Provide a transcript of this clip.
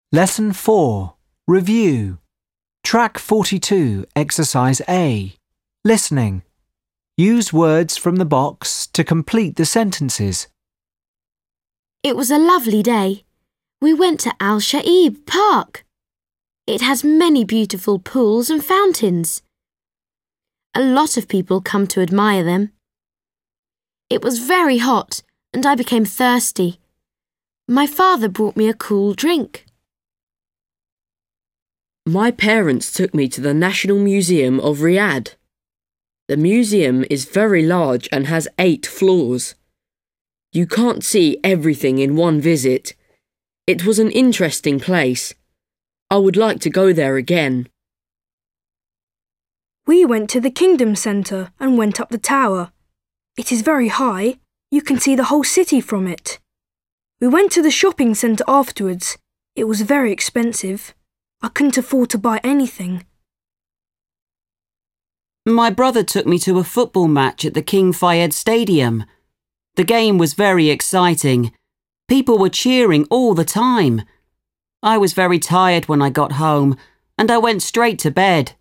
Lesson 4. Review. Track 42, Exercise A. Listening. Use words from the box to complete the sentences. It was a lovely day. We went to Al Shaib Park. It has many beautiful pools and fountains. A lot of people come to admire them. It was very hot and I became thirsty. My father brought me a cool drink. My parents took me to the National Museum of Riyadh. The museum is very large and has 8 floors. You can't see everything in one visit. It was an interesting place. I would like to go there again. We went to the Kingdom Centre and went up the tower. It is very high. You can see the whole city from it. We went to the shopping centre afterwards. It was very expensive. I couldn't afford to buy anything. My brother took me to a football match at the King Fayed Stadium. The game was very exciting. People were cheering all the time. I was very tired when I got home and I went straight to bed.